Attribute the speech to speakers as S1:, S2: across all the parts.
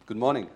S1: Good morning.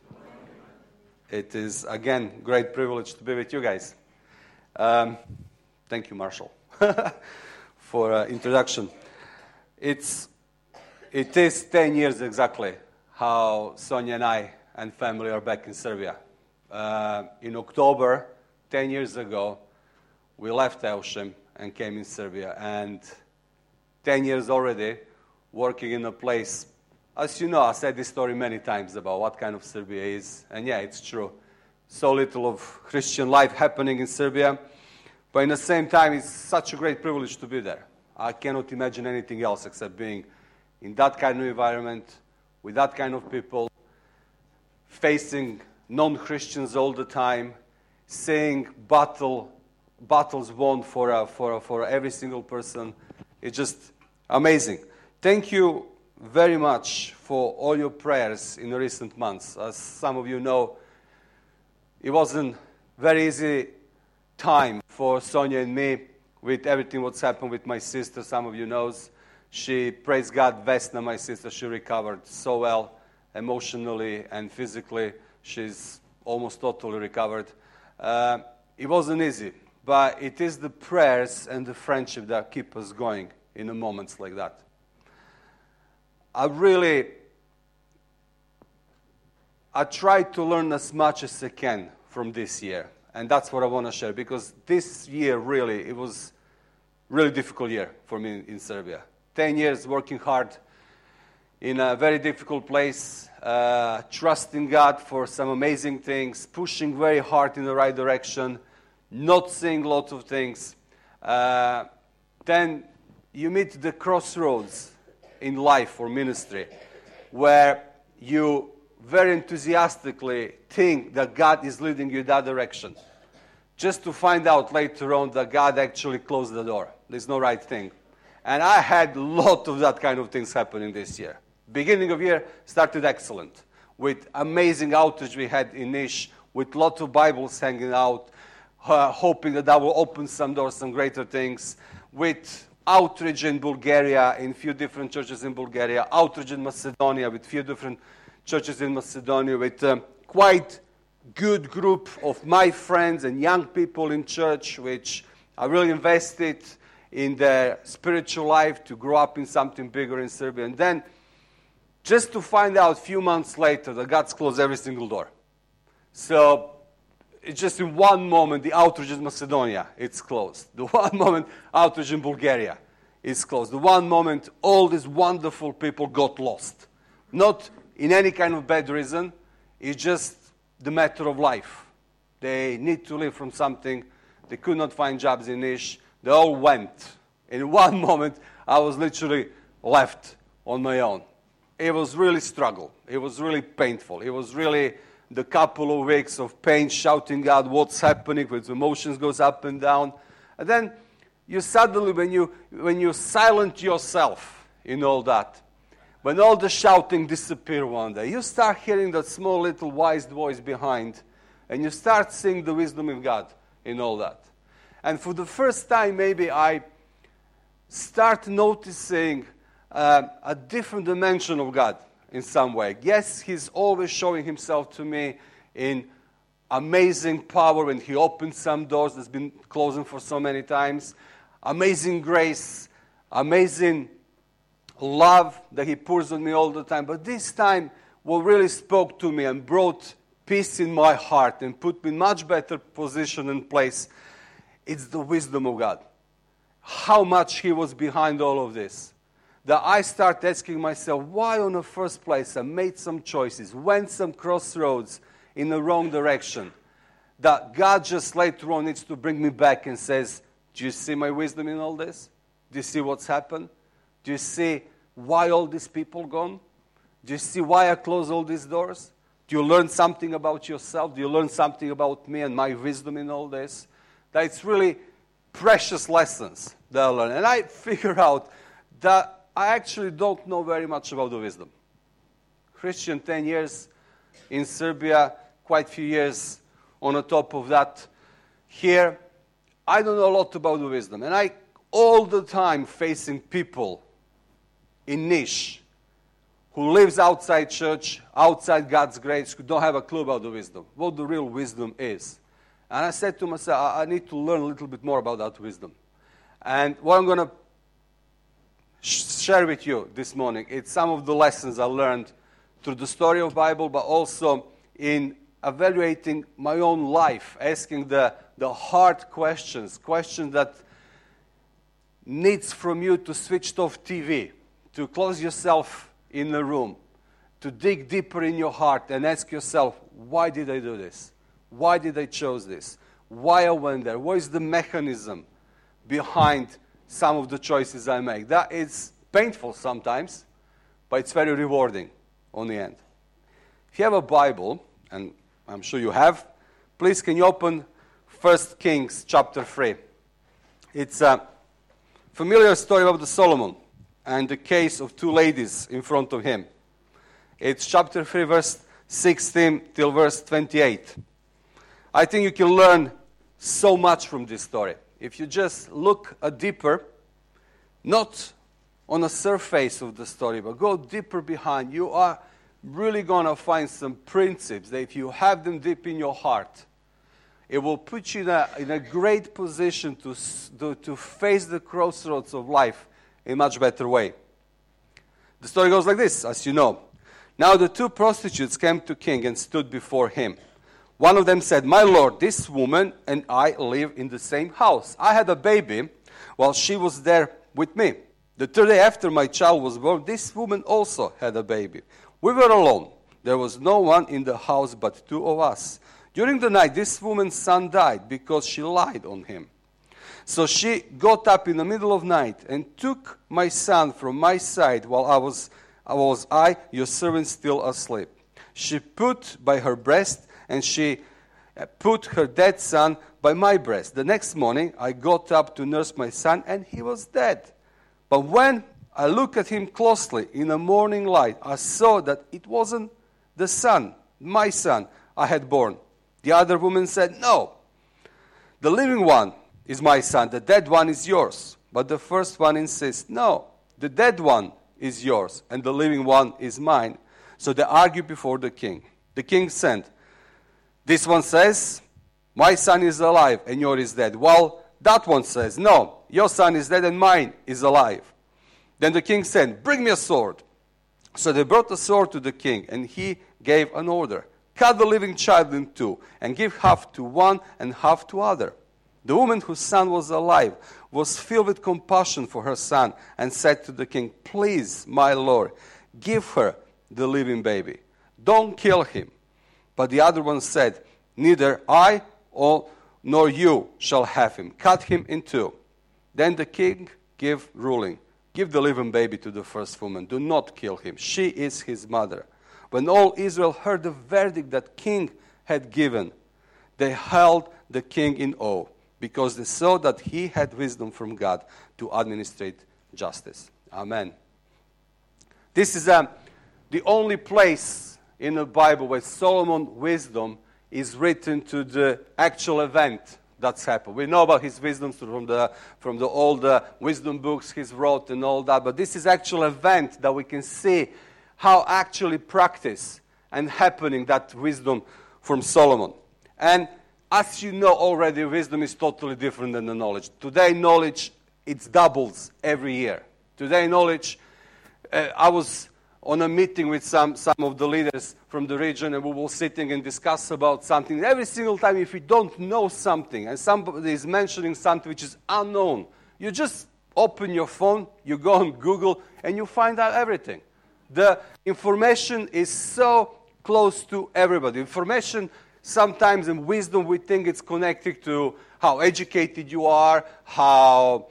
S1: It is, again, great privilege to be with you guys. Thank you, Marshall, for introduction. It is 10 years exactly how Sonia and I and family are back in Serbia. In October, 10 years ago, we left Elsham and came in Serbia. And 10 years already working in a place. As you know, I said this story many times about what kind of Serbia is. And yeah, it's true. So little of Christian life happening in Serbia. But in the same time, it's such a great privilege to be there. I cannot imagine anything else except being in that kind of environment, with that kind of people, facing non-Christians all the time, seeing battles won for every single person. It's just amazing. Thank you very much for all your prayers in the recent months. As some of you know, it wasn't very easy time for Sonia and me with everything what's happened with my sister. Some of you knows. She, praise God, Vesna, my sister, she recovered so well emotionally and physically. She's almost totally recovered. It wasn't easy, but it is the prayers and the friendship that keep us going in the moments like that. I try to learn as much as I can from this year. And that's what I want to share. Because this year, really, it was a really difficult year for me in Serbia. 10 years working hard in a very difficult place, trusting God for some amazing things, pushing very hard in the right direction, not seeing lots of things. Then you meet the crossroads in life or ministry, where you very enthusiastically think that God is leading you that direction, just to find out later on that God actually closed the door. There's no right thing. And I had a lot of that kind of things happening this year. Beginning of year started excellent, with amazing outreach we had in Niš, with lots of Bibles hanging out, hoping that will open some doors, some greater things, with outreach in Bulgaria, in a few different churches in Bulgaria, outreach in Macedonia with a few different churches in Macedonia, with a quite good group of my friends and young people in church, which I really invested in their spiritual life to grow up in something bigger in Serbia. And then just to find out a few months later that God's closed every single door. So it's just in one moment, the outreach in Macedonia, it's closed. The one moment, outreach in Bulgaria, is closed. The one moment, all these wonderful people got lost. Not in any kind of bad reason. It's just the matter of life. They need to live from something. They could not find jobs in Niš. They all went. In one moment, I was literally left on my own. It was really struggle. It was really painful. It was really the couple of weeks of pain, shouting out what's happening, with emotions goes up and down. And then you suddenly, when you silent yourself in all that, when all the shouting disappear one day, you start hearing that small little wise voice behind, and you start seeing the wisdom of God in all that. And for the first time, maybe I start noticing a different dimension of God. In some way. Yes, He's always showing Himself to me in amazing power when He opens some doors that's been closing for so many times. Amazing grace, amazing love that He pours on me all the time. But this time, what really spoke to me and brought peace in my heart and put me in much better position and place, it's the wisdom of God. How much He was behind all of this. That I start asking myself, why on the first place I made some choices, went some crossroads in the wrong direction, that God just later on needs to bring me back and says, do you see my wisdom in all this? Do you see what's happened? Do you see why all these people gone? Do you see why I close all these doors? Do you learn something about yourself? Do you learn something about me and my wisdom in all this? That it's really precious lessons that I learn. And I figure out that I actually don't know very much about the wisdom. Christian, 10 years in Serbia, quite a few years on the top of that here. I don't know a lot about the wisdom. And all the time facing people in Niš who lives outside church, outside God's grace, who don't have a clue about the wisdom, what the real wisdom is. And I said to myself, I need to learn a little bit more about that wisdom. And what I'm going to share with you this morning, it's some of the lessons I learned through the story of the Bible, but also in evaluating my own life, asking the hard questions that needs from you to switch off TV, to close yourself in the room, to dig deeper in your heart and ask yourself, why did I do this? Why did I choose this? Why I went there? What is the mechanism behind some of the choices I make? That is painful sometimes, but it's very rewarding on the end. If you have a Bible, and I'm sure you have, please can you open 1 Kings chapter 3. It's a familiar story about the Solomon and the case of two ladies in front of him. It's chapter 3, verse 16 till verse 28. I think you can learn so much from this story. If you just look deeper, not on the surface of the story, but go deeper behind, you are really going to find some principles that if you have them deep in your heart, it will put you in a great position to face the crossroads of life in a much better way. The story goes like this, as you know. Now the two prostitutes came to king and stood before him. One of them said, "My lord, this woman and I live in the same house. I had a baby while she was there with me. The third day after my child was born, this woman also had a baby. We were alone. There was no one in the house but two of us. During the night, this woman's son died because she lied on him. So she got up in the middle of night and took my son from my side while I, your servant, still asleep. She put by her breast and she put her dead son by my breast. The next morning, I got up to nurse my son and he was dead. But when I looked at him closely in the morning light, I saw that it wasn't the son, my son, I had born." The other woman said, "No, the living one is my son, the dead one is yours." But the first one insists, "No, the dead one is yours, and the living one is mine." So they argued before the king. The king said, "This one says, my son is alive, and yours is dead. While that one says, no, your son is dead, and mine is alive." Then the king said, "Bring me a sword." So they brought a sword to the king, and he gave an order. "Cut the living child in two, and give half to one and half to other." The woman whose son was alive was filled with compassion for her son, and said to the king, "Please, my lord, give her the living baby. Don't kill him." But the other one said, "Neither I nor you shall have him. Cut him in two." Then the king gave ruling, "Give the living baby to the first woman. Do not kill him. She is his mother." When all Israel heard the verdict that king had given, they held the king in awe, because they saw that he had wisdom from God to administrate justice. Amen. This is the only place in the Bible where Solomon's wisdom is written to the actual event that's happened. We know about his wisdom from the old wisdom books he's wrote and all that, but this is actual event that we can see how actually practice and happening that wisdom from Solomon. And as you know already, wisdom is totally different than the knowledge. Today, knowledge, it doubles every year. Today, knowledge, I was on a meeting with some of the leaders from the region, and we were sitting and discuss about something. Every single time, if you don't know something, and somebody is mentioning something which is unknown, you just open your phone, you go on Google, and you find out everything. The information is so close to everybody. Information, sometimes in wisdom, we think it's connected to how educated you are, how,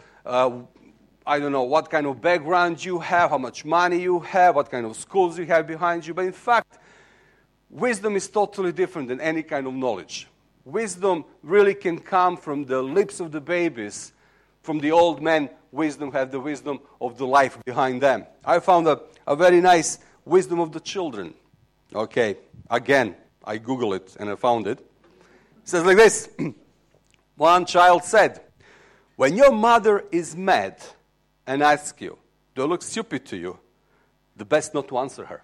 S1: I don't know, what kind of background you have, how much money you have, what kind of schools you have behind you. But in fact, wisdom is totally different than any kind of knowledge. Wisdom really can come from the lips of the babies. From the old men, wisdom have the wisdom of the life behind them. I found a very nice wisdom of the children. Okay, again, I Googled it and I found it. It says like this. One child said, "When your mother is mad and asks you, 'Do I look stupid to you?' the best not to answer her.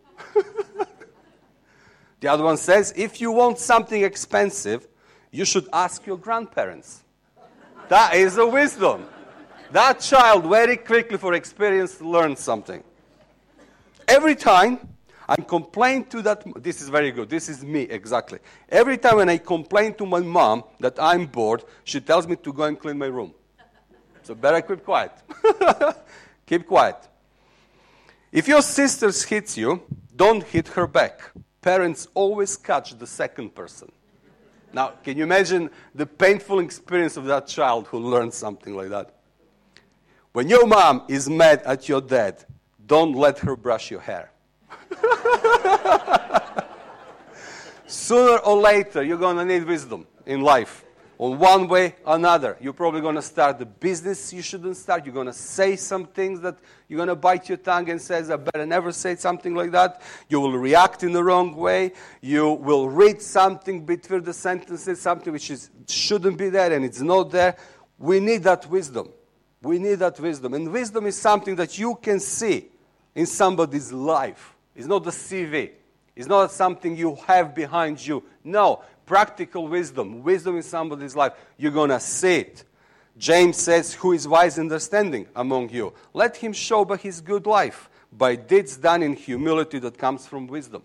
S1: The other one says, if you want something expensive, you should ask your grandparents. That is a wisdom. That child very quickly for experience learned something. Every time I complain to that, this is very good, this is me exactly. Every time when I complain to my mom that I'm bored, she tells me to go and clean my room. So better keep quiet. Keep quiet. If your sister hits you, don't hit her back. Parents always catch the second person. Now, can you imagine the painful experience of that child who learned something like that? When your mom is mad at your dad, don't let her brush your hair. Sooner or later, you're going to need wisdom in life. On one way or another, you're probably going to start the business you shouldn't start. You're going to say some things that you're going to bite your tongue and say, I better never say something like that. You will react in the wrong way. You will read something between the sentences, something which shouldn't be there and it's not there. We need that wisdom. We need that wisdom. And wisdom is something that you can see in somebody's life. It's not the CV. It's not something you have behind you. No, practical wisdom. Wisdom in somebody's life. You're going to see it. James says, who is wise and understanding among you? Let him show by his good life, by deeds done in humility that comes from wisdom.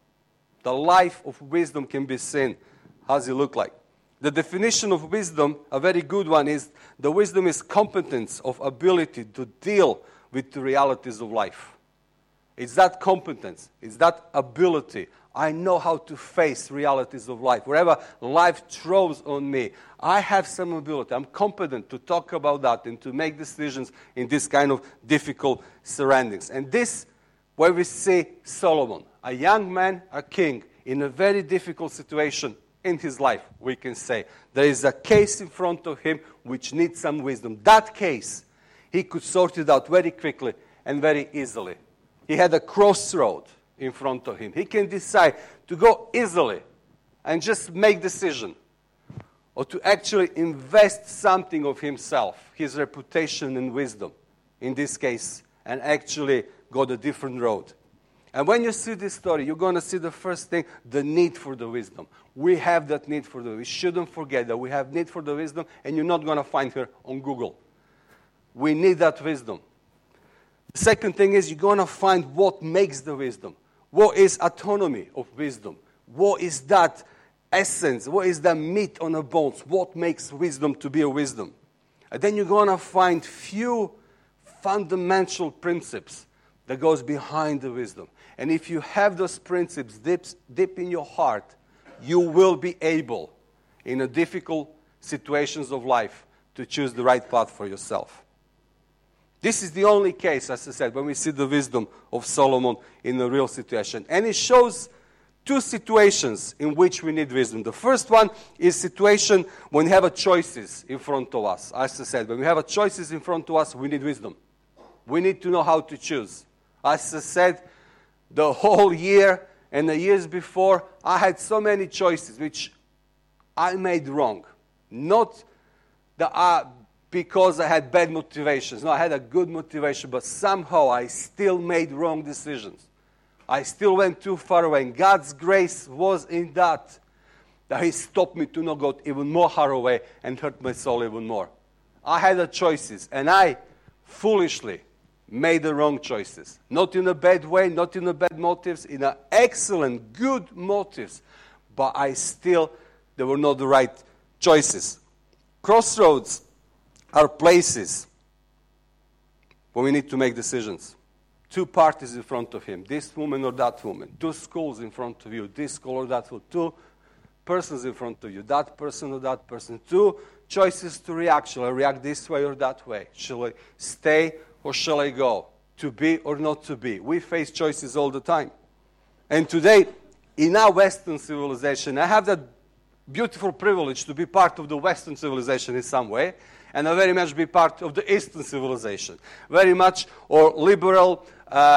S1: The life of wisdom can be seen. How does it look like? The definition of wisdom, a very good one, is the wisdom is competence of ability to deal with the realities of life. It's that competence. It's that ability. I know how to face realities of life. Wherever life throws on me, I have some ability. I'm competent to talk about that and to make decisions in this kind of difficult surroundings. And this, where we see Solomon, a young man, a king, in a very difficult situation in his life, we can say. There is a case in front of him which needs some wisdom. That case, he could sort it out very quickly and very easily. He had a crossroad in front of him. He can decide to go easily and just make decision, or to actually invest something of himself, his reputation and wisdom, in this case, and actually go the different road. And when you see this story, you're going to see the first thing, the need for the wisdom. We have that need for the wisdom. We shouldn't forget that we have need for the wisdom, and you're not going to find her on Google. We need that wisdom. The second thing is you're going to find what makes the wisdom. What is autonomy of wisdom? What is that essence? What is the meat on the bones? What makes wisdom to be a wisdom? And then you're going to find few fundamental principles that goes behind the wisdom. And if you have those principles deep in your heart, you will be able, in a difficult situations of life, to choose the right path for yourself. This is the only case, as I said, when we see the wisdom of Solomon in a real situation. And it shows two situations in which we need wisdom. The first one is situation when we have a choices in front of us. As I said, when we have a choices in front of us, we need wisdom. We need to know how to choose. As I said, the whole year and the years before, I had so many choices which I made wrong. Not because I had bad motivations. No, I had a good motivation, but somehow I still made wrong decisions. I still went too far away. And God's grace was in that He stopped me to not go even more far away and hurt my soul even more. I had the choices, and I foolishly made the wrong choices. Not in a bad way, not in a bad motives, in an excellent, good motives. But they were not the right choices. Crossroads are places where we need to make decisions. Two parties in front of him, this woman or that woman. Two schools in front of you, this school or that school. Two persons in front of you, that person or that person. Two choices to react. Shall I react this way or that way? Shall I stay or shall I go? To be or not to be? We face choices all the time. And today, in our Western civilization, I have that beautiful privilege to be part of the Western civilization in some way, and I very much be part of the Eastern civilization. Very much, or liberal,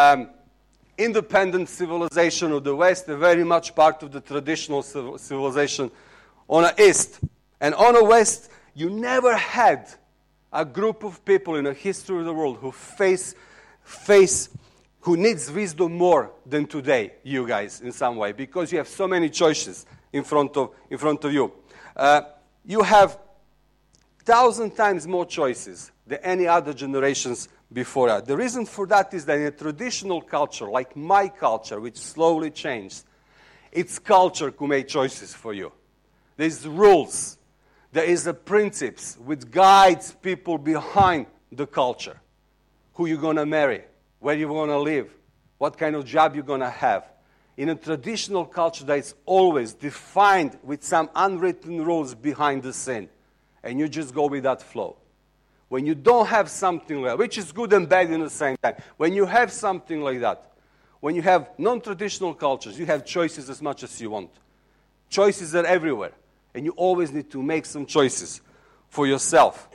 S1: independent civilization of the West, and very much part of the traditional civilization on the East. And on the West, you never had a group of people in the history of the world who face who needs wisdom more than today, you guys, in some way, because you have so many choices in front of you. You have 1,000 times more choices than any other generations before that. The reason for that is that in a traditional culture, like my culture, which slowly changed, it's culture who made choices for you. There's rules. There is a principles which guides people behind the culture. Who you're going to marry, where you're going to live, what kind of job you're going to have. In a traditional culture, that is always defined with some unwritten rules behind the scene. And you just go with that flow. When you don't have something like that, which is good and bad in the same time, when you have something like that, when you have non-traditional cultures, you have choices as much as you want. Choices are everywhere. And you always need to make some choices for yourself.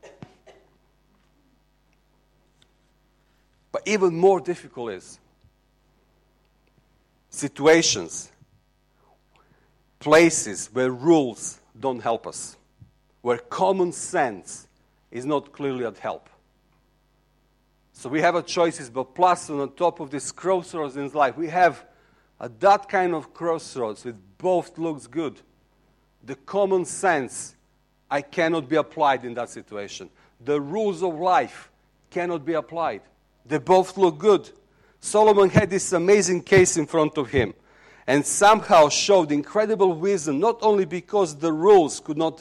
S1: But even more difficult is situations, places where rules don't help us, where common sense is not clearly at help. So we have a choices, but plus on top of this crossroads in life, we have that kind of crossroads with both looks good. The common sense cannot be applied in that situation. The rules of life cannot be applied. They both look good. Solomon had this amazing case in front of him and somehow showed incredible wisdom, not only because the rules could not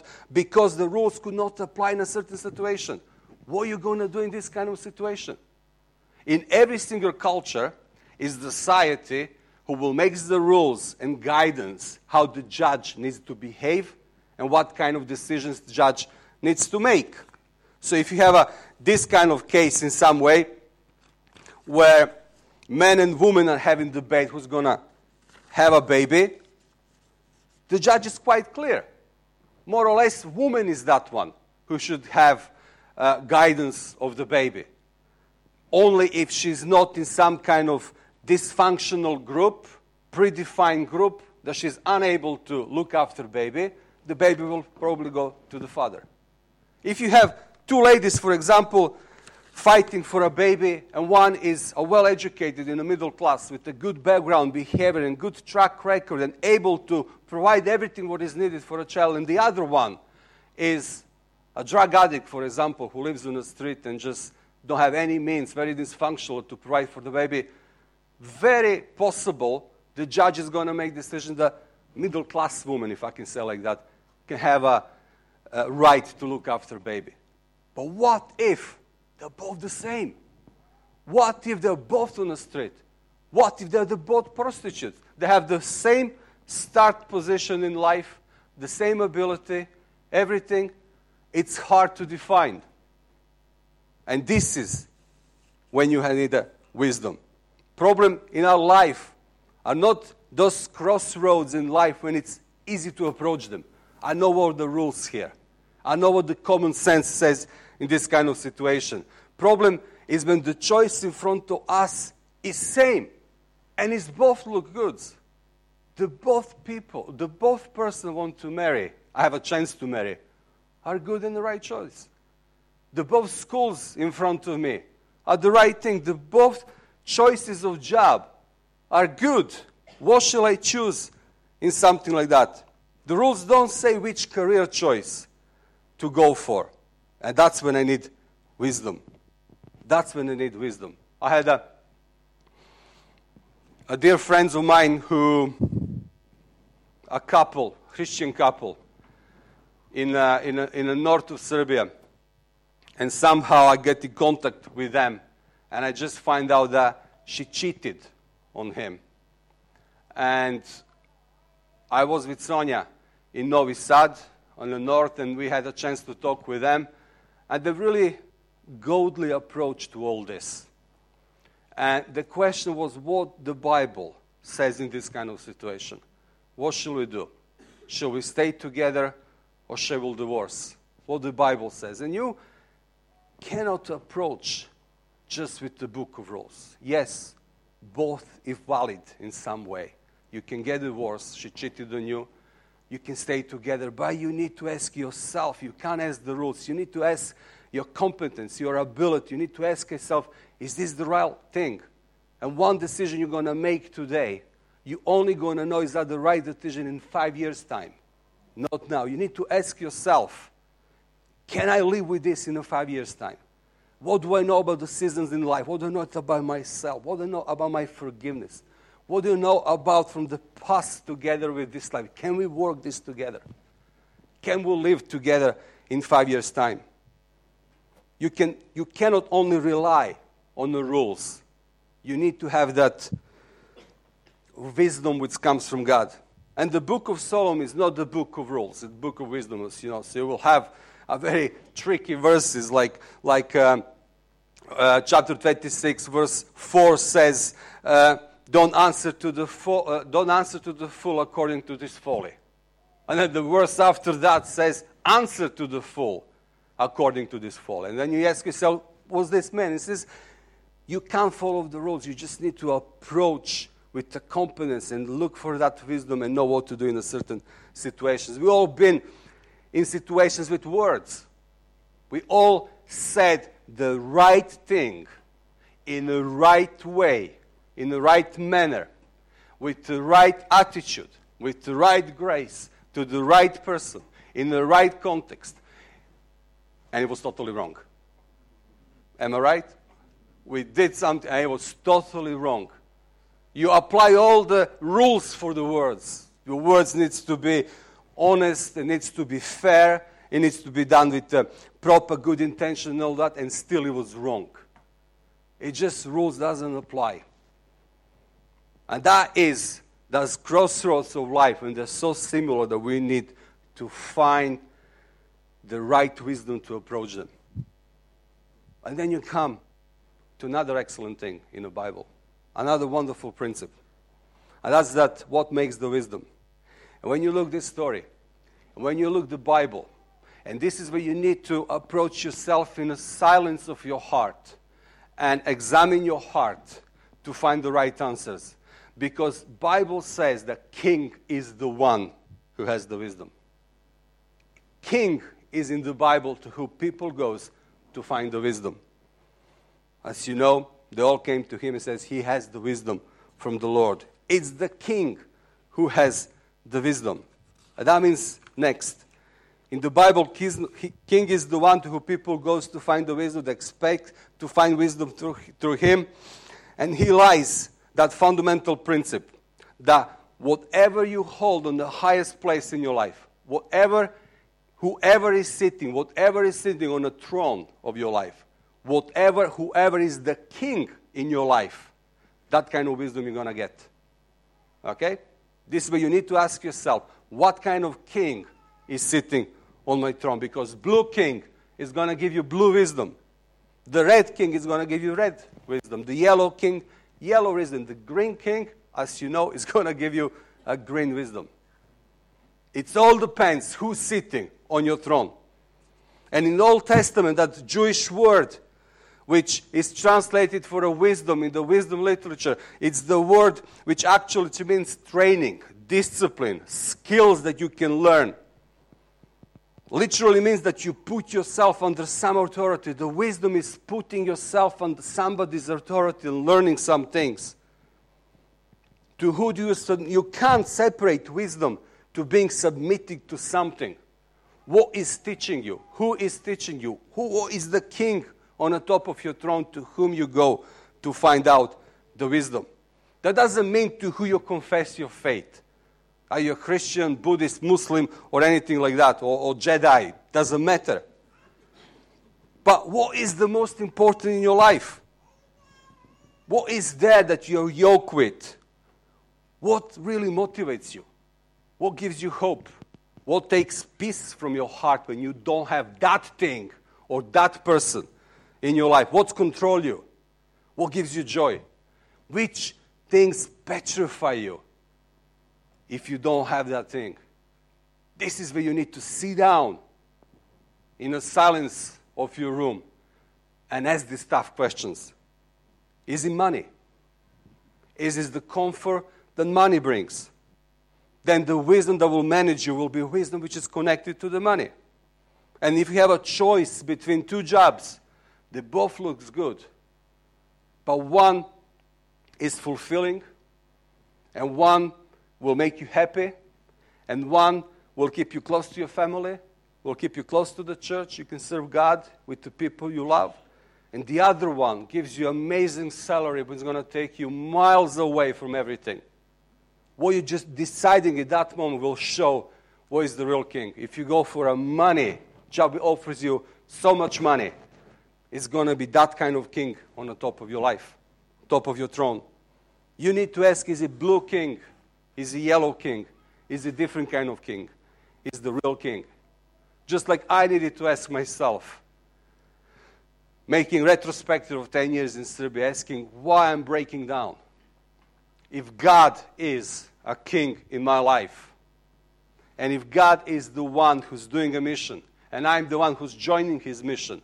S1: apply in a certain situation. What are you going to do in this kind of situation? In every single culture is the society who will make the rules and guidance how the judge needs to behave and what kind of decisions the judge needs to make. So if you have this kind of case in some way, where men and women are having debate who's going to have a baby, the judge is quite clear. More or less, woman is that one who should have guidance of the baby. Only if she's not in some kind of dysfunctional group, predefined group, that she's unable to look after baby, the baby will probably go to the father. If you have two ladies, for example, fighting for a baby, and one is a well-educated in the middle class with a good background, behavior, and good track record, and able to provide everything what is needed for a child, and the other one is a drug addict, for example, who lives on the street and just don't have any means, very dysfunctional to provide for the baby, very possible the judge is going to make decision that middle-class woman, if I can say like that, can have a right to look after baby. But what if they're both the same? What if they're both on the street? What if they're both prostitutes? They have the same start position in life, the same ability, everything. It's hard to define. And this is when you need wisdom. Problem in our life are not those crossroads in life when it's easy to approach them. I know what the rules here. I know what the common sense says in this kind of situation. Problem is when the choice in front of us is same and it's both look good. The both person want to marry, I have a chance to marry, are good and the right choice. The both schools in front of me are the right thing. The both choices of job are good. What shall I choose in something like that? The rules don't say which career choice to go for. And that's when I need wisdom. That's when I need wisdom. I had a dear friend of mine a couple, Christian couple, in the north of Serbia. And somehow I get in contact with them. And I just find out that she cheated on him. And I was with Sonia in Novi Sad on the north, and we had a chance to talk with them. And they really godly approach to all this. And the question was what the Bible says in this kind of situation. What shall we do? Shall we stay together or shall we divorce? What the Bible says. And you cannot approach just with the book of rules. Yes, both if valid in some way. You can get divorced, she cheated on you. You can stay together, but you need to ask yourself. You can't ask the rules. You need to ask your competence, your ability. You need to ask yourself, is this the right thing? And one decision you're going to make today, you're only going to know is that the right decision in 5 years' time. Not now. You need to ask yourself, can I live with this in 5 years' time? What do I know about the seasons in life? What do I know about myself? What do I know about my forgiveness? What do you know about from the past together with this life? Can we work this together? Can we live together in 5 years' time? You cannot only rely on the rules. You need to have that wisdom which comes from God. And the book of Solomon is not the book of rules. It's the book of wisdom. So you will have a very tricky verses like chapter 26, verse 4 says, don't answer to the fool according to this folly. And then the verse after that says, answer to the fool according to this folly. And then you ask yourself, what's this mean? It says, you can't follow the rules. You just need to approach with the confidence and look for that wisdom and know what to do in a certain situations. We've all been in situations with words. We all said the right thing in the right way, in the right manner, with the right attitude, with the right grace, to the right person, in the right context. And it was totally wrong. Am I right? We did something and it was totally wrong. You apply all the rules for the words. Your words needs to be honest, it needs to be fair, it needs to be done with proper good intention and all that, and still it was wrong. It just rules doesn't apply. And that's crossroads of life, and they're so similar that we need to find the right wisdom to approach them. And then you come to another excellent thing in the Bible, another wonderful principle. And that's that what makes the wisdom. And when you look this story, and when you look the Bible, and this is where you need to approach yourself in the silence of your heart and examine your heart to find the right answers. Because Bible says that king is the one who has the wisdom. King is in the Bible to who people goes to find the wisdom. As you know, they all came to him and says he has the wisdom from the Lord. It's the king who has the wisdom. And that means next. In the Bible, king is the one to who people goes to find the wisdom, they expect to find wisdom through him. And he lies that fundamental principle that whatever you hold on the highest place in your life, whoever is sitting on the throne of your life, whoever is the king in your life, that kind of wisdom you're going to get. Okay? This is where you need to ask yourself, what kind of king is sitting on my throne? Because blue king is going to give you blue wisdom. The red king is going to give you red wisdom. The yellow king, yellow wisdom. The green king, as you know, is going to give you a green wisdom. It all depends who's sitting on your throne. And in the Old Testament, that Jewish word, which is translated for a wisdom in the wisdom literature, it's the word which actually means training, discipline, skills that you can learn. Literally means that you put yourself under some authority. The wisdom is putting yourself under somebody's authority and learning some things. To who do you can't separate wisdom to being submitted to something. What is teaching you? Who is teaching you? Who is the king on the top of your throne to whom you go to find out the wisdom? That doesn't mean to who you confess your faith. Are you a Christian, Buddhist, Muslim, or anything like that, or Jedi? Doesn't matter. But what is the most important in your life? What is there that you're yoked with? What really motivates you? What gives you hope? What takes peace from your heart when you don't have that thing or that person in your life? What controls you? What gives you joy? Which things petrify you if you don't have that thing? This is where you need to sit down in the silence of your room and ask these tough questions. Is it money? Is it the comfort that money brings? Then the wisdom that will manage you will be wisdom which is connected to the money. And if you have a choice between two jobs, they both look good, but one is fulfilling, and one will make you happy, and one will keep you close to your family, will keep you close to the church. You can serve God with the people you love. And the other one gives you amazing salary, but it's going to take you miles away from everything. What you're just deciding at that moment will show what is the real king. If you go for a money job, offers you so much money, it's going to be that kind of king on the top of your life, top of your throne. You need to ask, is it blue king? Is it yellow king? Is it a different kind of king? Is the real king? Just like I needed to ask myself, making retrospective of 10 years in Serbia, asking why I'm breaking down. If God is a king in my life, and if God is the one who's doing a mission, and I'm the one who's joining his mission,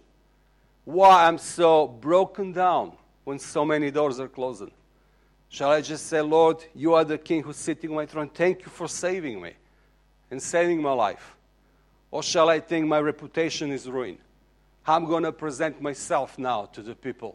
S1: why I'm so broken down when so many doors are closing? Shall I just say, Lord, you are the king who's sitting on my throne. Thank you for saving me and saving my life. Or shall I think my reputation is ruined? How I'm going to present myself now to the people?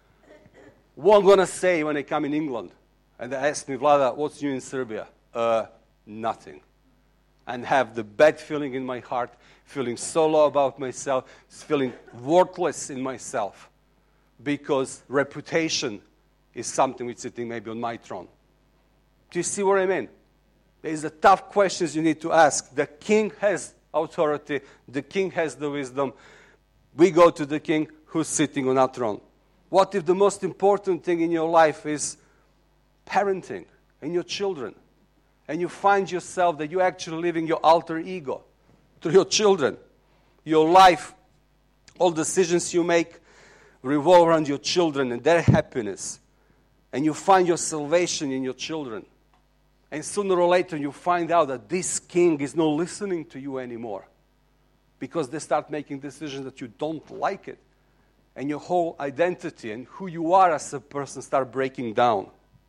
S1: What I'm going to say when I come in England and they ask me, Vlada, what's new in Serbia? Nothing. And have the bad feeling in my heart, feeling so low about myself, feeling worthless in myself, because reputation is something which is sitting maybe on my throne. Do you see what I mean? There is a tough questions you need to ask. The king has authority. The king has the wisdom. We go to the king who's sitting on our throne. What if the most important thing in your life is parenting and your children? And you find yourself that you're actually living your alter ego through your children. Your life, all decisions you make revolve around your children and their happiness. And you find your salvation in your children. And sooner or later you find out that this king is not listening to you anymore, because they start making decisions that you don't like it. And your whole identity and who you are as a person start breaking down.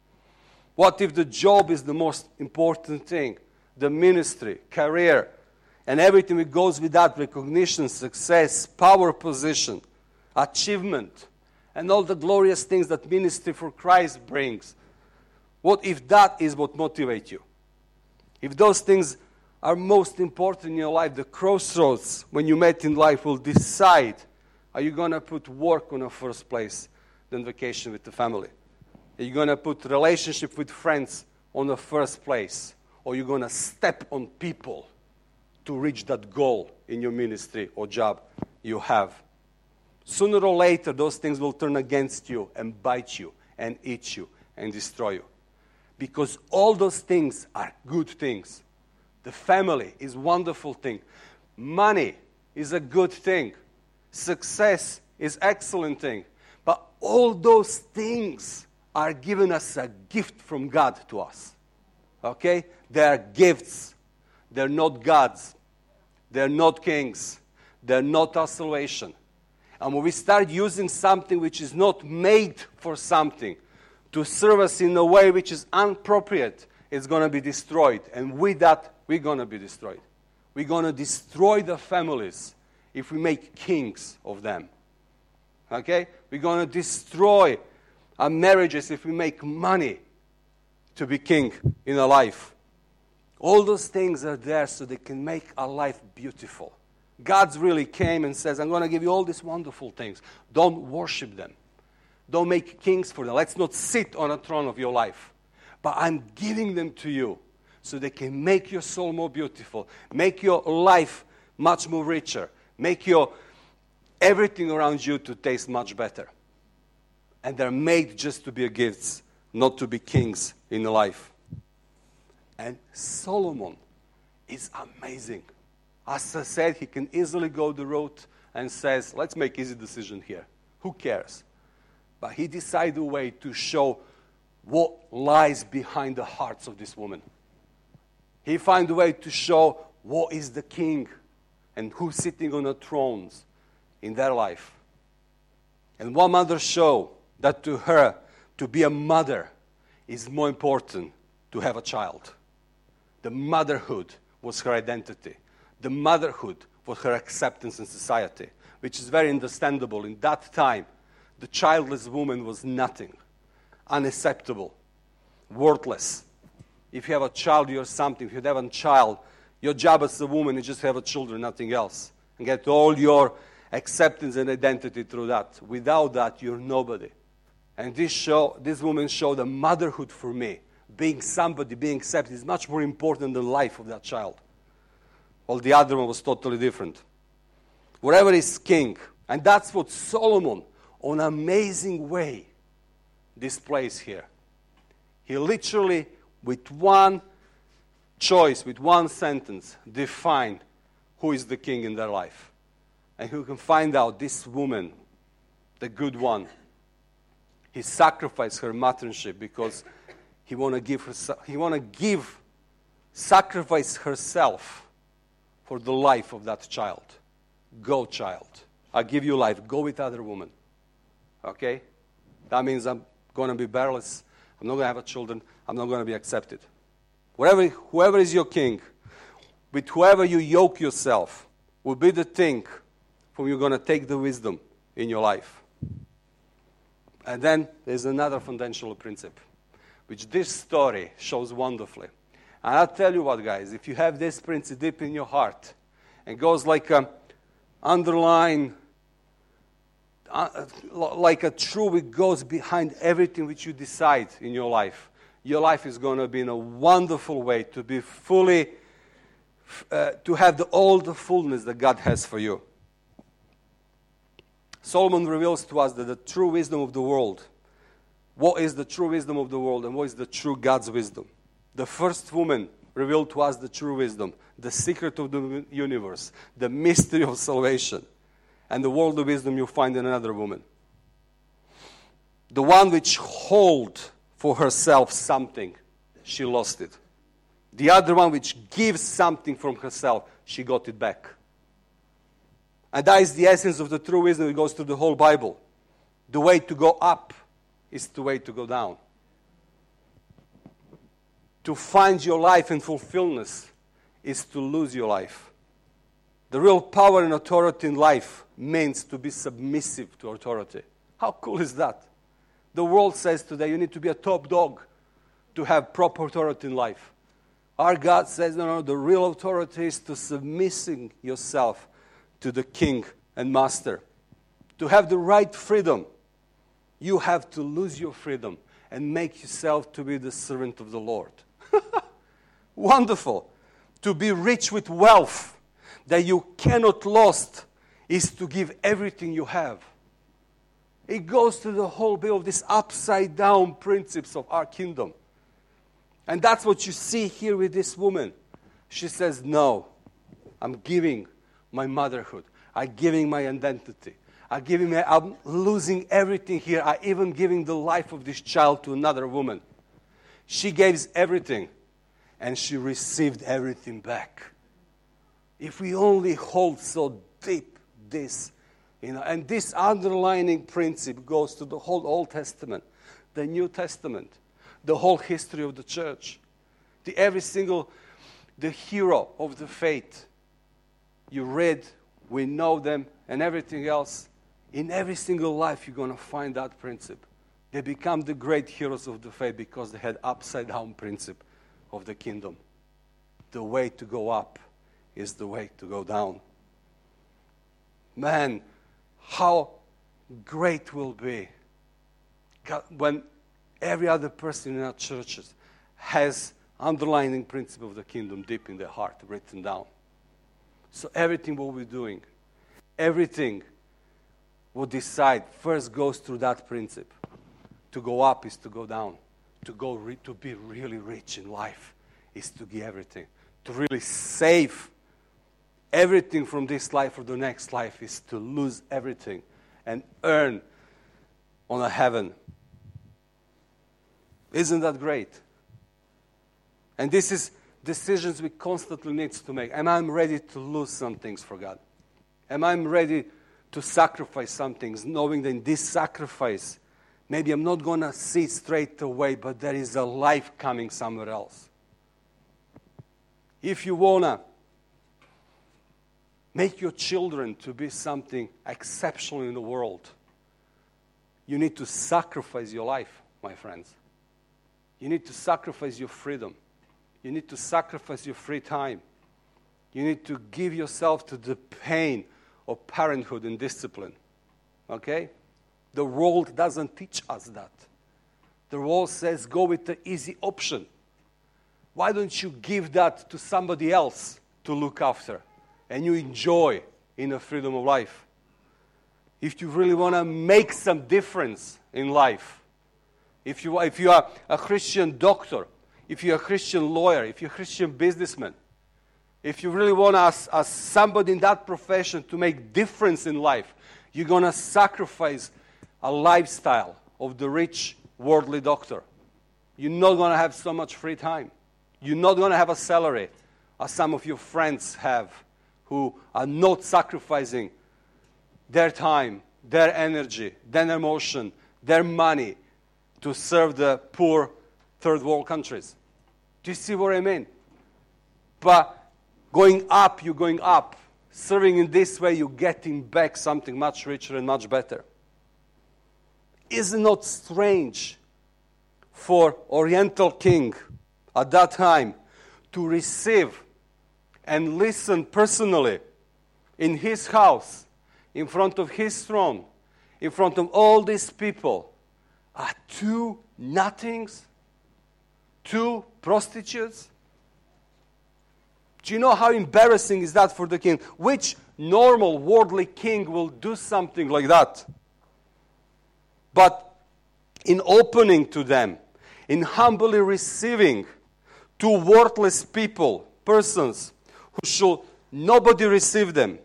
S1: What if the job is the most important thing? The ministry, career, and everything that goes with that, recognition, success, power position, achievement, and all the glorious things that ministry for Christ brings. What if that is what motivates you? If those things are most important in your life, the crossroads when you met in life will decide, are you going to put work on the first place than vacation with the family? Are you going to put relationship with friends on the first place? Or are you going to step on people to reach that goal in your ministry or job you have? Sooner or later, those things will turn against you and bite you and eat you and destroy you. Because all those things are good things. The family is a wonderful thing. Money is a good thing. Success is an excellent thing. But all those things are given as a gift from God to us. Okay? They are gifts. They're not gods. They're not kings. They're not our salvation. And when we start using something which is not made for something to serve us in a way which is inappropriate, it's going to be destroyed. And with that, we're going to be destroyed. We're going to destroy the families if we make kings of them. Okay? We're going to destroy our marriages if we make money to be king in our life. All those things are there so they can make our life beautiful. God's really came and says, I'm going to give you all these wonderful things. Don't worship them. Don't make kings for them. Let's not sit on a throne of your life. But I'm giving them to you so they can make your soul more beautiful, make your life much more richer, make your everything around you to taste much better. And they're made just to be gifts, not to be kings in life. And Solomon is amazing. As I said, he can easily go the road and says, let's make easy decision here. Who cares? But he decided a way to show what lies behind the hearts of this woman. He found a way to show what is the king and who's sitting on the thrones in their life. And one mother showed that to her, to be a mother is more important to have a child. The motherhood was her identity. The motherhood was her acceptance in society, which is very understandable. In that time, the childless woman was nothing. unacceptable, worthless. If you have a child, you're something. If you have a child, your job as a woman is just have a children, nothing else. And get all your acceptance and identity through that. Without that, you're nobody. And this woman showed a motherhood for me. Being somebody, being accepted is much more important than the life of that child. While the other one was totally different. Whatever is king. And that's what Solomon, on an amazing way, displays here. He literally, with one choice, with one sentence, defined who is the king in their life. And who can find out this woman, the good one, he sacrificed her matronship because he want to sacrifice herself for the life of that child. Go, child. I give you life. Go with other woman. Okay? That means I'm going to be barreless. I'm not going to have children. I'm not going to be accepted. Whoever is your king, with whoever you yoke yourself, will be the thing from you're going to take the wisdom in your life. And then there's another foundational principle, which this story shows wonderfully. And I'll tell you what, guys, if you have this principle deep in your heart, and goes like a underline, like a true, it goes behind everything which you decide in your life. Your life is going to be in a wonderful way to be fully, to have all the fullness that God has for you. Solomon reveals to us that the true wisdom of the world, what is the true wisdom of the world and what is the true God's wisdom. The first woman revealed to us the true wisdom, the secret of the universe, the mystery of salvation, and the world of wisdom you find in another woman. The one which hold for herself something, she lost it. The other one which gives something from herself, she got it back. And that is the essence of the true wisdom. It goes through the whole Bible. The way to go up is the way to go down. To find your life and fulfillment is to lose your life. The real power and authority in life means to be submissive to authority. How cool is that? The world says today you need to be a top dog to have proper authority in life. Our God says, no, the real authority is to submitting yourself to the King and Master. To have the right freedom, you have to lose your freedom and make yourself to be the servant of the Lord. Wonderful. To be rich with wealth that you cannot lose is to give everything you have. It goes to the whole bit of this upside down principles of our kingdom. And that's what you see here with this woman. She says, no, I'm giving my motherhood. I'm giving my identity. I'm losing everything here. I'm even giving the life of this child to another woman. She gave everything, and she received everything back. If we only hold so deep this, and this underlining principle goes to the whole Old Testament, the New Testament, the whole history of the church, the hero of the faith. You read, we know them, and everything else. In every single life, you're going to find that principle. They become the great heroes of the faith because they had upside-down principle of the kingdom. The way to go up is the way to go down. Man, how great will be when every other person in our churches has underlining principle of the kingdom deep in their heart, written down. So everything what we're doing, everything will decide first goes through that principle. To go up is to go down. To be really rich in life is to give everything. To really save everything from this life or the next life is to lose everything and earn on a heaven. Isn't that great? And this is decisions we constantly need to make. Am I ready to lose some things for God? Am I ready to sacrifice some things, knowing that in this sacrifice, maybe I'm not going to see straight away, but there is a life coming somewhere else. If you want to make your children to be something exceptional in the world, you need to sacrifice your life my friends. You need to sacrifice your freedom. You need to sacrifice your free time. You need to give yourself to the pain of parenthood and discipline. Okay? The world doesn't teach us that. The world says go with the easy option. Why don't you give that to somebody else to look after? And you enjoy in the freedom of life. If you really want to make some difference in life, if you are a Christian doctor, if you're a Christian lawyer, if you're a Christian businessman, if you really want as somebody in that profession to make difference in life, you're going to sacrifice a lifestyle of the rich worldly doctor. You're not going to have so much free time. You're not going to have a salary as some of your friends have who are not sacrificing their time, their energy, their emotion, their money to serve the poor third world countries. Do you see what I mean? But going up, you're going up. Serving in this way, you're getting back something much richer and much better. Is it not strange for Oriental king at that time to receive and listen personally in his house, in front of his throne, in front of all these people, are two nothings, two prostitutes? Do you know how embarrassing is that for the king? Which normal worldly king will do something like that? But in opening to them, in humbly receiving two worthless people, persons, who should nobody receive them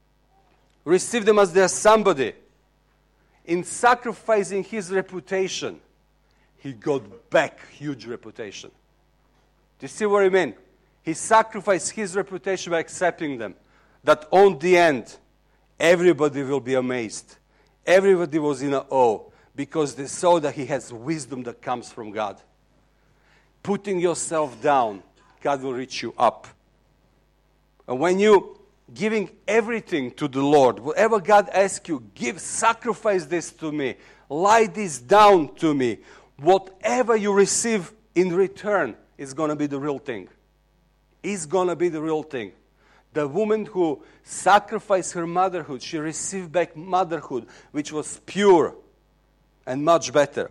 S1: as their somebody, in sacrificing his reputation, he got back huge reputation. Do you see what I mean? He sacrificed his reputation by accepting them. That on the end, everybody will be amazed. Everybody was in awe because they saw that he has wisdom that comes from God. Putting yourself down, God will reach you up. And when you giving everything to the Lord, whatever God asks you, sacrifice this to me, lie this down to me. Whatever you receive in return is going to be the real thing. Is going to be the real thing. The woman who sacrificed her motherhood, she received back motherhood, which was pure and much better.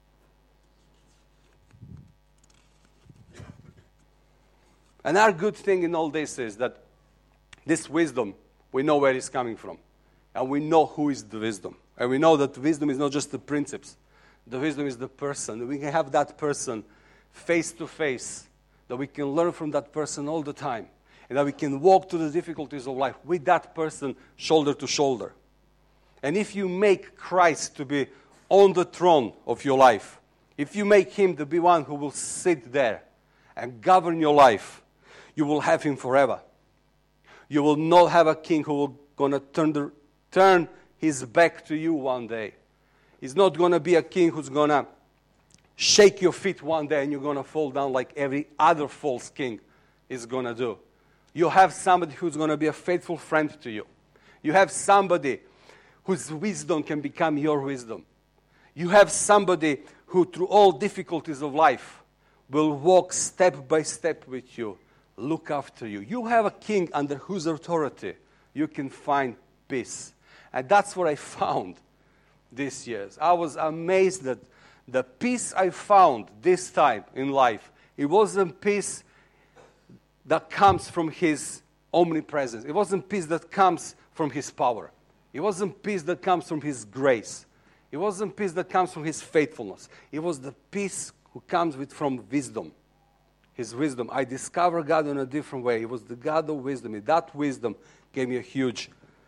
S1: Another good thing in all this is that this wisdom, we know where it's coming from. And we know who is the wisdom. And we know that wisdom is not just the principles. The wisdom is the person. We can have that person face to face. That we can learn from that person all the time. And that we can walk through the difficulties of life with that person shoulder to shoulder. And if you make Christ to be on the throne of your life, if you make Him to be one who will sit there and govern your life, you will have Him forever. You will not have a king who will going to turn his back to you one day. He's not going to be a king who's going to shake your feet one day and you're going to fall down like every other false king is going to do. You have somebody who's going to be a faithful friend to you. You have somebody whose wisdom can become your wisdom. You have somebody who, through all difficulties of life, will walk step by step with you, look after you. You have a king under whose authority you can find peace. And that's what I found this year. I was amazed that the peace I found this time in life, it wasn't peace that comes from His omnipresence. It wasn't peace that comes from His power. It wasn't peace that comes from His grace. It wasn't peace that comes from His faithfulness. It was the peace who comes from wisdom. His wisdom. I discovered God in a different way. He was the God of wisdom. And that wisdom gave me a huge,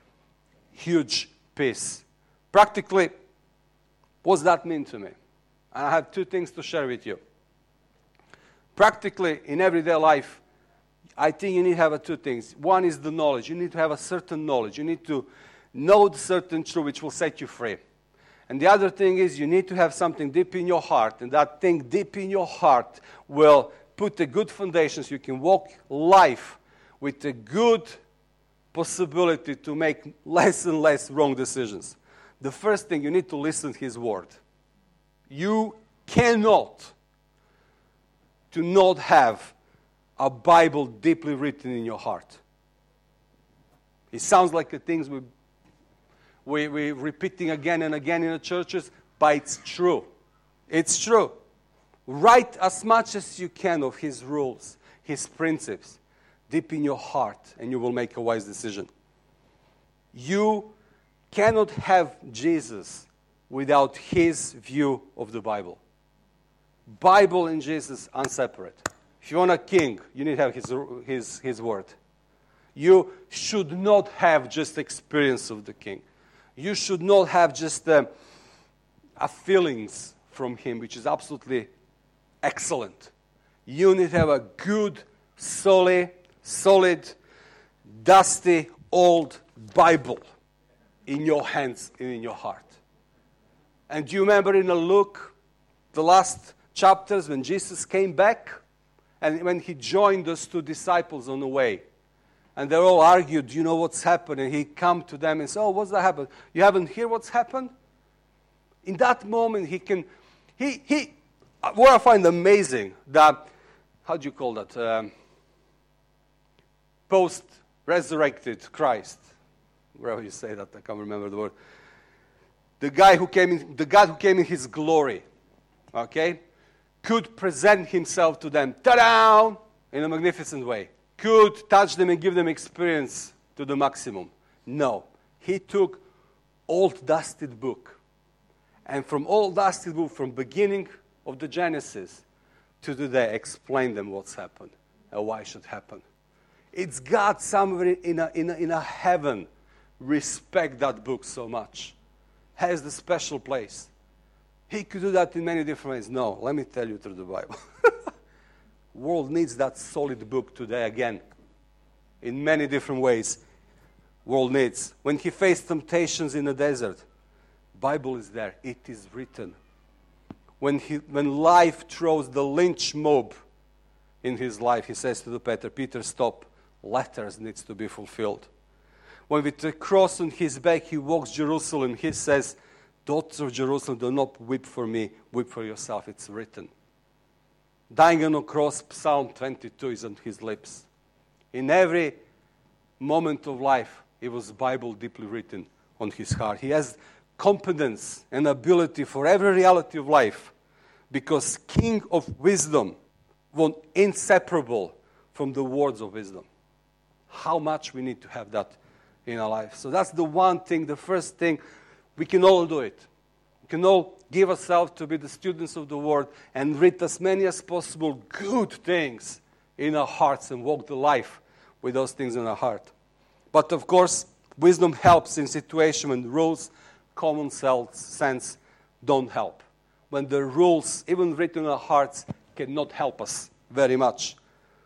S1: huge peace. Practically, what does that mean to me? And I have two things to share with you. Practically, in everyday life, I think you need to have two things. One is the knowledge. You need to have a certain knowledge. You need to know the certain truth which will set you free. And the other thing is you need to have something deep in your heart. And that thing deep in your heart will put a good foundation so you can walk life with a good possibility to make less and less wrong decisions. The first thing, you need to listen to His word. You cannot to not have a Bible deeply written in your heart. It sounds like the things we're repeating again and again in the churches, but it's true. It's true. Write as much as you can of His rules, His principles, deep in your heart, and you will make a wise decision. You cannot have Jesus without His view of the Bible. Bible and Jesus are separate. If you want a king, you need to have his word. You should not have just experience of the king. You should not have just a feelings from him, which is absolutely excellent. You need to have a good, solid, dusty, old Bible in your hands and in your heart. And do you remember in Luke, the last chapters when Jesus came back and when He joined those two disciples on the way? And they all argued, you know what's happened? And He come to them and said, oh, what's that happened? You haven't heard what's happened? In that moment, what I find amazing, that, how do you call that? Post-resurrected Christ. Wherever you say that, I can't remember the word. The God who came in His glory, okay, could present Himself to them, ta-da, in a magnificent way. Could touch them and give them experience to the maximum. No. He took old dusted book. And from old dusted book, from beginning of the Genesis to today, explain them what's happened and why it should happen. It's God somewhere in a heaven respect that book so much. Has the special place. He could do that in many different ways. No, let me tell you through the Bible. World needs that solid book today again. In many different ways. World needs. When he faced temptations in the desert, Bible is there. It is written. When life throws the lynch mob in his life, he says to Peter, stop. Letters needs to be fulfilled. When with the cross on his back, he walks Jerusalem. He says, daughters of Jerusalem, do not weep for me. Weep for yourself. It's written. Dying on a cross, Psalm 22 is on his lips. In every moment of life, it was Bible deeply written on his heart. He has competence and ability for every reality of life because King of Wisdom was inseparable from the words of wisdom. How much we need to have that in our life. So that's the one thing, the first thing, we can all do it. We can all give ourselves to be the students of the Word and read as many as possible good things in our hearts and walk the life with those things in our heart. But of course, wisdom helps in situations when rules, common sense don't help. When the rules, even written in our hearts, cannot help us very much.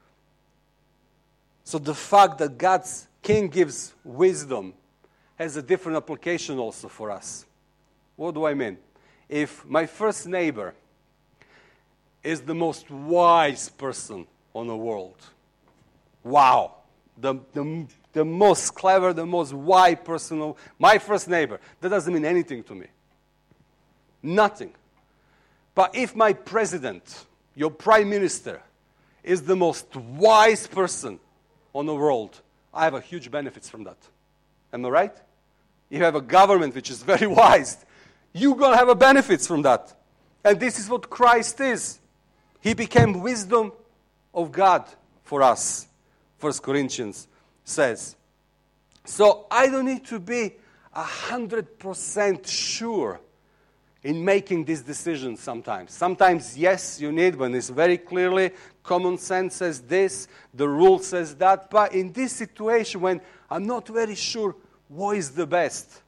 S1: So the fact that God's King gives wisdom has a different application also for us. What do I mean? If my first neighbor is the most wise person on the world, wow, the most clever, the most wise person, my first neighbor, that doesn't mean anything to me. Nothing. But if my president, your prime minister, is the most wise person on the world, I have a huge benefits from that. Am I right? If you have a government which is very wise, you're going to have a benefits from that. And this is what Christ is. He became wisdom of God for us. 1 Corinthians says. So I don't need to be 100% sure in making these decisions sometimes. Sometimes, yes, you need when it's very clearly common sense says this, the rule says that. But in this situation, when I'm not very sure what is the best,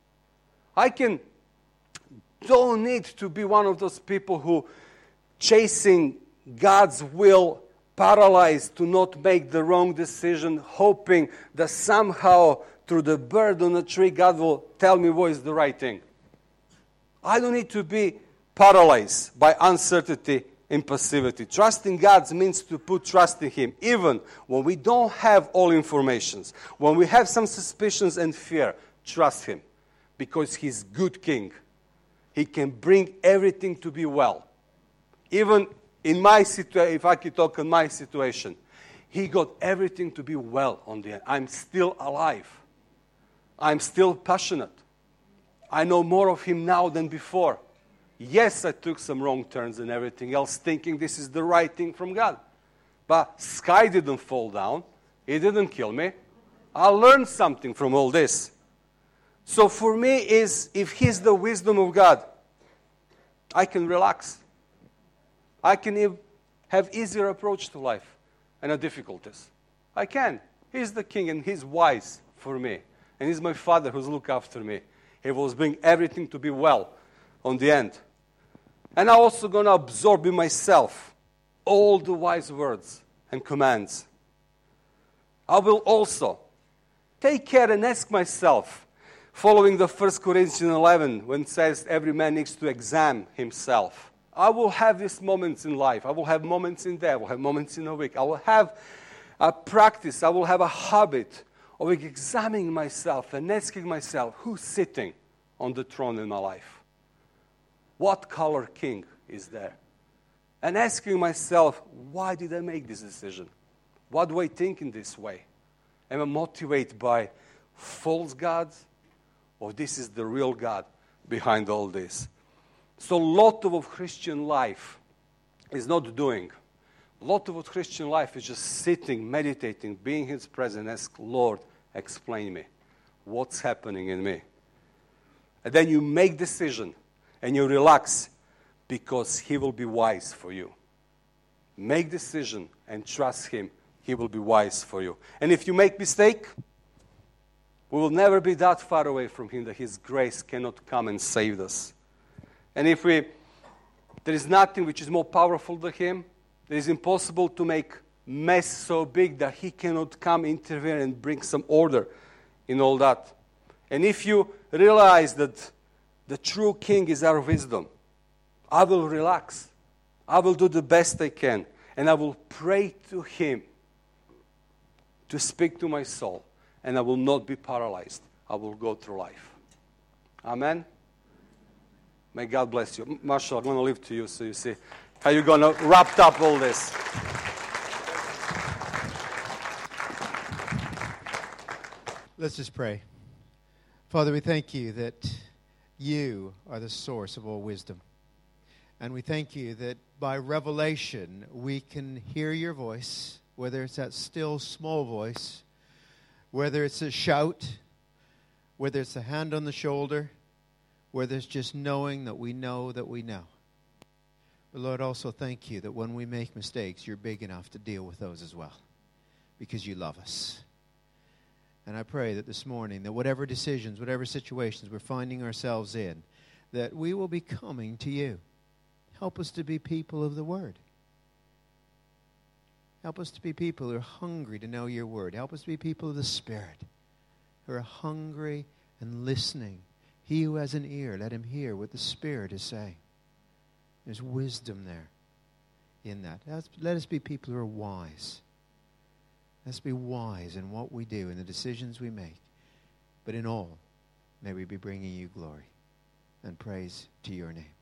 S1: don't need to be one of those people who chasing God's will, paralyzed to not make the wrong decision, hoping that somehow through the bird on the tree, God will tell me what is the right thing. I don't need to be paralyzed by uncertainty and passivity. Trusting God means to put trust in Him, even when we don't have all informations, when we have some suspicions and fear. Trust Him, because He's good King. He can bring everything to be well. Even in my situation, if I could talk on my situation, he got everything to be well on the end. I'm still alive. I'm still passionate. I know more of him now than before. Yes, I took some wrong turns and everything else, thinking this is the right thing from God. But sky didn't fall down. He didn't kill me. I learned something from all this. So for me, if he's the wisdom of God, I can relax. I can have easier approach to life and the difficulties. I can. He's the king and he's wise for me. And he's my father who's look after me. He will bring everything to be well on the end. And I'm also going to absorb in myself all the wise words and commands. I will also take care and ask myself, following the 1 Corinthians 11, when it says every man needs to examine himself. I will have these moments in life. I will have moments in day. I will have moments in a week. I will have a practice. I will have a habit of examining myself and asking myself, who's sitting on the throne in my life? What color king is there? And asking myself, why did I make this decision? Why do I think in this way? Am I motivated by false gods? Or this is the real God behind all this? So a lot of Christian life is not doing. A lot of Christian life is just sitting, meditating, being in His presence, ask, Lord, explain me. What's happening in me? And then you make decision and you relax because He will be wise for you. Make decision and trust Him. He will be wise for you. And if you make mistake, we will never be that far away from Him that His grace cannot come and save us. And if there is nothing which is more powerful than Him, it is impossible to make mess so big that He cannot come, intervene, and bring some order in all that. And if you realize that the true King is our wisdom, I will relax. I will do the best I can. And I will pray to Him to speak to my soul. And I will not be paralyzed. I will go through life. Amen? May God bless you. Marshall, I'm going to leave to you so you see how you're going to wrap up all this.
S2: Let's just pray. Father, we thank you that you are the source of all wisdom. And we thank you that by revelation we can hear your voice, whether it's that still small voice, whether it's a shout, whether it's a hand on the shoulder, whether it's just knowing that we know that we know. But Lord, also thank you that when we make mistakes, you're big enough to deal with those as well, because you love us. And I pray that this morning, that whatever decisions, whatever situations we're finding ourselves in, that we will be coming to you. Help us to be people of the Word. Help us to be people who are hungry to know your Word. Help us to be people of the Spirit, who are hungry and listening. He who has an ear, let him hear what the Spirit is saying. There's wisdom there in that. Let us be people who are wise. Let's be wise in what we do, in the decisions we make. But in all, may we be bringing you glory and praise to your name.